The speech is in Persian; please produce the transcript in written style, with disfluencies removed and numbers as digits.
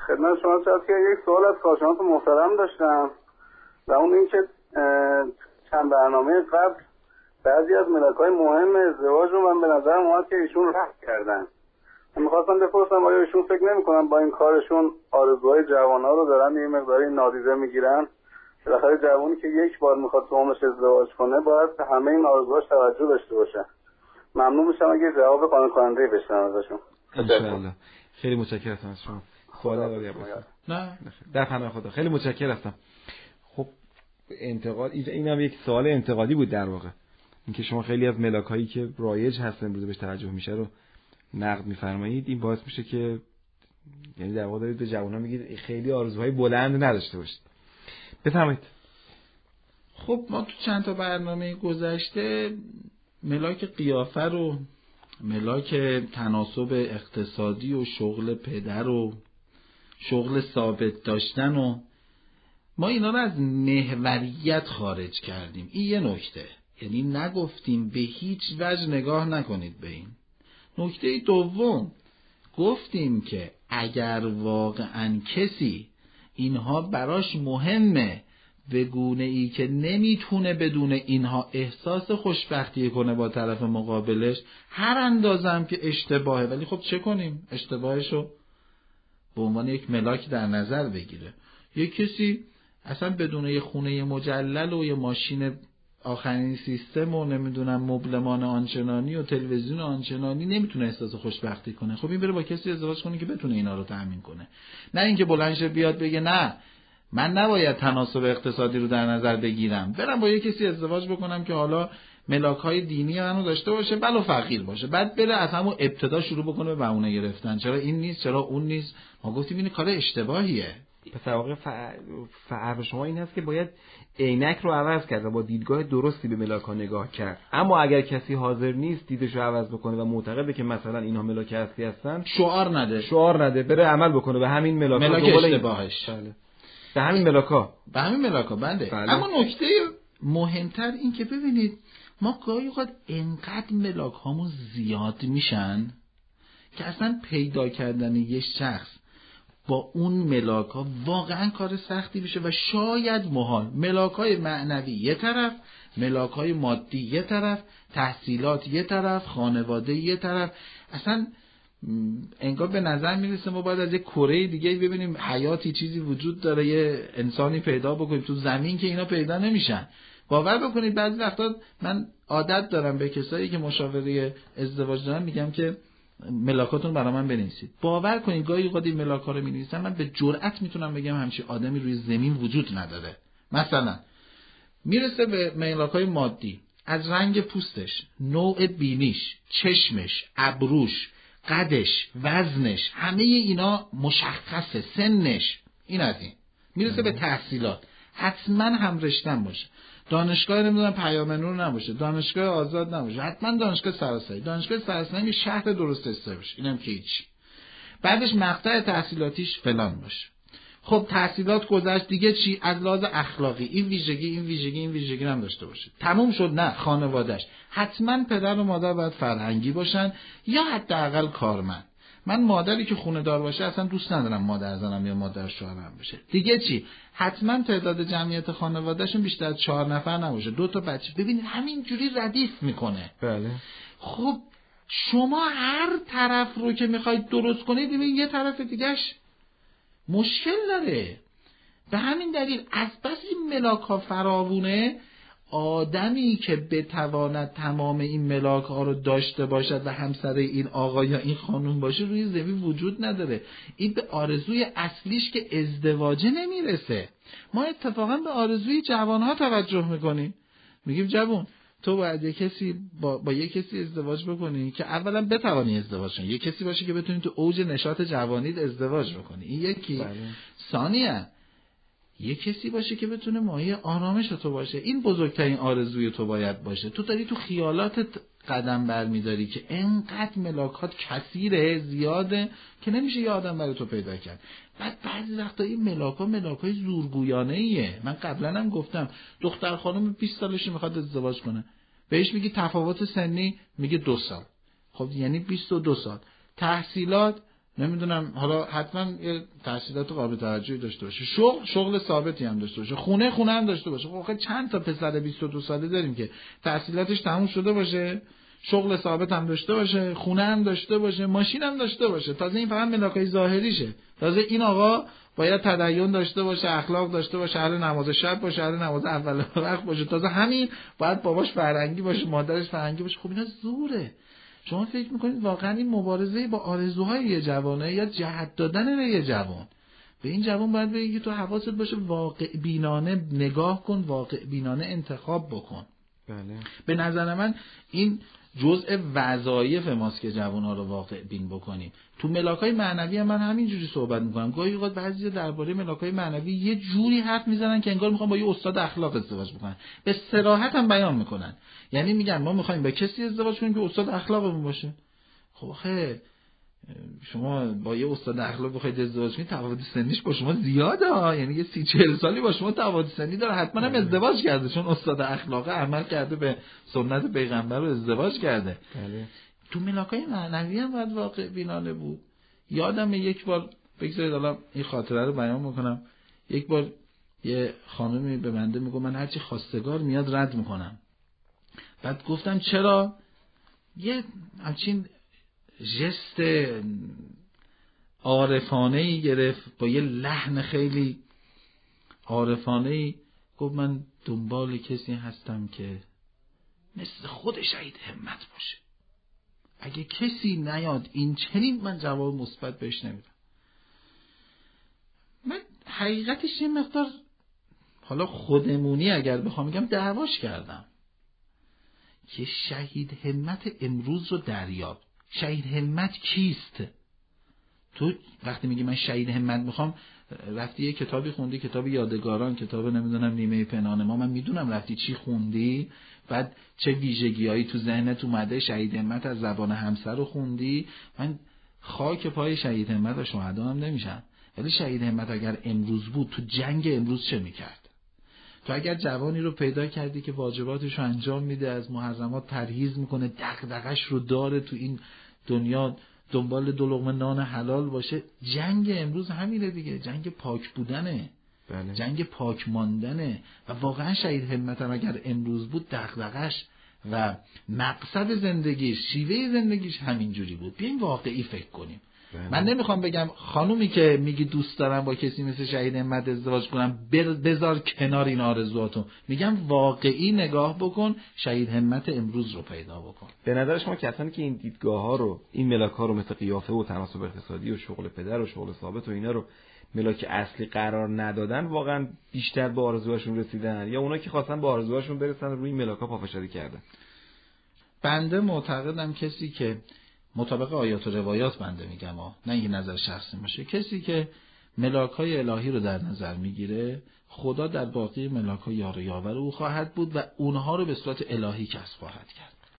خدمت شما هست که یک سوال از کارشناس محترم داشتم و اون این که چند برنامه قبل بعضی از ملک‌های مهم ازدواج رو من به نظر اومد که ایشون رد کردن. میخواستم بپرسم آیا ایشون فکر نمی‌کنن با این کارشون آرزوهای جوان‌ها رو دارن یه مقداری نادیده میگیرن؟ بالاخره جوانی که یک بار میخواد تو عمرش ازدواج کنه باید به همه این آرزوهاش توجه داشته باشه. ممنون میشم اگه جواب قانع کننده بشنوم ازشون. انشالله. خیلی متشکرم از شما. سوال داری نه در پناه خدا. خیلی متشکرم هستم. خب انتقاد اینم یک سوال انتقادی بود در واقع. اینکه شما خیلی از ملاک‌هایی که رایج هستن امروز بهش توجه میشه رو نقد می‌فرمایید، این باعث میشه که یعنی در واقع دارید به جوان‌ها میگید خیلی آرزوهای بلند نداشته باشید. بفرمایید. خب ما تو چند تا برنامه گذشته ملاک قیافه رو، ملاک تناسب اقتصادی و شغل پدر و شغل ثابت داشتن و ما اینا رو از محوریت خارج کردیم. این یه نکته، یعنی نگفتیم به هیچ وجه نگاه نکنید به این. نکته دوم، گفتیم که اگر واقعا کسی اینها براش مهمه به گونه ای که نمیتونه بدون اینها احساس خوشبختی کنه با طرف مقابلش، هر اندازم که اشتباهه، ولی خب چه کنیم؟ اشتباهشو به عنوان یک ملاک در نظر بگیره. یک کسی اصلا بدون یه خونه مجلل و یه ماشین آخرین سیستم و نمیدونم مبلمان آنچنانی و تلویزیون آنچنانی نمیتونه احساس خوشبختی کنه. خب این بره با کسی ازدواج کنه که بتونه اینا رو تامین کنه، نه اینکه بلند شه بیاد بگه نه من نباید تناسب اقتصادی رو در نظر بگیرم، برم با یه کسی ازدواج بکنم که حالا ملاک‌های دینی منو داشته باشه بلو فقیر باشه، بعد بره از همون ابتدا شروع بکنه به بهونه گرفتن چرا این نیست چرا اون نیست. ما گفتیم این کار اشتباهیه. پس واقعا فرق شما این هست که باید عینک رو عوض کرد و با دیدگاه درستی به ملاک‌ها نگاه کرد. اما اگر کسی حاضر نیست دیدش رو عوض بکنه و معتقده که مثلا اینها ملاک اصلی هستن، شعار نده بره عمل بکنه به همین ملاک اشتباهش. بله. به همین ملاک‌ها بله. اما نکته مهمتر این که ببینید ما گاهی اوقات انقدر ملاک‌هامون زیاد میشن که اصلا پیدا کردن یه شخص با اون ملاک‌ها واقعا کار سختی بشه و شاید محال. ملاک‌های معنوی یه طرف، ملاک‌های مادی یه طرف، تحصیلات یه طرف، خانواده یه طرف، اصلا انگار به نظر میرسه ما باید از یه کره دیگه ببینیم حیاتی چیزی وجود داره، یه انسانی پیدا بکنیم تو زمین که اینا پیدا نمیشن. باور بکنید بعضی وقتا من عادت دارم به کسایی که مشاوره ازدواج دارن میگم که ملاکاتون برای من بنویسید. باور کنید گاهی اوقات این ملاکا رو می‌نویسم من به جرئت میتونم بگم همچین آدمی روی زمین وجود نداره. مثلا میرسه به ملاکای مادی، از رنگ پوستش، نوع بینیش، چشمش، ابروش، قدش، وزنش، همه اینا مشخصه، سنش، این از این. میرسه به تحصیلات، حتما هم رشته‌ام باشه، دانشگاه نمیدونم پیام نور نباشه، دانشگاه آزاد نباشه، حتما دانشگاه سراسری، دانشگاه سراسری شهر درست حسابی باشه، اینم که هیچ. بعدش مقطع تحصیلاتیش فلان باشه. خب تحصیلات گذشت دیگه چی؟ از لحاظ اخلاقی این ویژگی هم داشته باشه. تموم شد؟ نه. خانواده‌اش حتما پدر و مادر باید فرهنگی باشن یا حداقل کارمند. من مادری که خونه دار باشه اصلا دوست ندارم مادر زنم یا مادر شوهرم بشه. دیگه چی؟ حتما تعداد جمعیت خانواده‌شون بیشتر از 4 نفر نباشه، 2 تا بچه. ببینید همینجوری ردیف میکنه. بله. خب شما هر طرف رو که میخواید درست کنید ببینید یه طرف دیگهش مشکل داره. به همین دلیل از بس این ملاک‌ها فراوونه، آدمی که بتواند تمام این ملاک‌ها رو داشته باشد و همسر این آقا یا این خانوم باشه روی زمین وجود نداره. این به آرزوی اصلیش که ازدواجه نمیرسه. ما اتفاقا به آرزوی جوانها توجه میکنیم، میگیم جوان تو باید یه کسی با یه کسی ازدواج بکنی که اولا بتوانی ازدواج کنی، یه کسی باشه که بتونی تو اوج نشاط جوانیت ازدواج بکنی، این یکی. ثانیاً یه کسی باشه که بتونه مایه آرامش تو باشه. این بزرگترین آرزوی تو باید باشه. تو داری تو خیالاتت قدم برمیداری که انقدر ملاکات کثیره، زیاده که نمیشه یه آدم برای تو پیدا کرد. بعد بعضی وقتا این ملاکای زورگویانه ایه. من قبلا هم گفتم دختر خانم 20 سالشه میخواد ازدواج کنه، بهش میگی تفاوت سنی، میگه 2 سال. خب یعنی 22 سال. تحصیلات نمیدونم حالا حتما یه تحصیلات قابل توجهی داشته باشه، شغل ثابتی هم داشته باشه، خونه هم داشته باشه. خب چند تا پسر 22 ساله داریم که تحصیلاتش تموم شده باشه، شغل ثابت هم داشته باشه، خونه هم داشته باشه، ماشین هم داشته باشه. تازه این فقط ملاکای ظاهریشه. تازه این آقا باید تدین داشته باشه، اخلاق داشته باشه، اهل نماز شب باشه، اهل نماز اول وقت باشه. تازه همین باید باباش فرهنگی باشه، مادرش فرهنگی باشه. خب اینا زوره. شما فکر میکنید واقعا این مبارزه با آرزوهای یه جوانه یا جهت دادن به یه جوان؟ به این جوان باید بگی تو حواست باشه واقع بینانه نگاه کن، واقع بینانه انتخاب بکن. بله. به نظر من این جزء وظایف ماست که جوان‌ها رو واقع بین بکنیم. تو ملاک‌های معنوی هم من همینجوری صحبت میکنم. گاهی اوقات بعضی درباره ملاک‌های معنوی یه جوری حرف میزنن که انگار میخوان با یه استاد اخلاق ازدواج بکنن. به صراحت هم بیان میکنن. یعنی میگن ما میخوایم با کسی ازدواج کنیم که استاد اخلاقمون باشه. خب آخه شما با یه استاد اخلاق بخواید ازدواج کنید، تفاوت سنیش با شما زیاده ها. یعنی یه 30-40 سالی با شما تفاوت سنی داره، حتما هم ازدواج کرده، چون استاد اخلاق عمل کرده به سنت پیغمبر و ازدواج کرده. بله. تو ملاکای معنوی هم باید واقع بینانه بود. یادم یک بار، بگذارید حالا این خاطره رو بیان میکنم. یک بار یه خانمی به بنده میگه من هرچی خواستگار میاد رد میکنم. بعد گفتم چرا؟ یه همچین جست عارفانه‌ای گرفت با یه لحن خیلی عارفانه‌ای، گفت من دنبال کسی هستم که مثل خود شهید همت باشه. اگه کسی نیاد این چنین، من جواب مثبت بهش نمیدم. من حقیقتش یه مقدار حالا خودمونی اگر بخوام بگم دعواش کردم که شهید همت امروز رو دریاب. شهید همت کیست؟ تو وقتی میگی من شهید همت میخوام، رفتی یه کتابی خوندی، کتاب یادگاران، کتاب نمیدونم نیمه پنهان ما، من میدونم رفتی چی خوندی، بعد چه ویژگیایی تو ذهنت اومده، شهید همت از زبان همسر رو خوندی. من خاک پای شهید همت و شهدا هم نمیشم، ولی شهید همت اگر امروز بود تو جنگ امروز چه میکرد؟ تو اگر جوانی رو پیدا کردی که واجباتش رو انجام میده، از محرمات پرهیز میکنه، دغدغش رو داره تو این دنیا دنبال دو لقمه نان حلال باشه، جنگ امروز همینه دیگه، جنگ پاک بودنه. بله. جنگ پاک ماندنه. و واقعا شهید همت هم اگر امروز بود، دغدغش و مقصد زندگیش، شیوه زندگیش همینجوری بود. بیاین واقعی فکر کنیم. من نمیخوام بگم خانومی که میگی دوست دارم با کسی مثل شهید همت ازدواج کنم بذار کنار این آرزوهاتو، میگم واقعی نگاه بکن، شهید همت امروز رو پیدا بکن. به نظر شما کسانی که این دیدگاه ها رو، این ملاک ها رو مثل قیافه و تناسب اقتصادی و شغل پدر و شغل ثابت و اینا رو ملاک اصلی قرار ندادن، واقعا بیشتر به آرزوهاشون رسیدن، یا اونا که خواستن به آرزوهاشون برسن روی ملاک ها پافشاری کردن؟ بنده معتقدم کسی که مطابق آیات و روایات بنده میگم نه این نظر شخصی باشه، کسی که ملاک‌های الهی رو در نظر میگیره، خدا در باقی ملاک‌ها یار و یاور او خواهد بود و اونها رو به صورت الهی کسب خواهد کرد.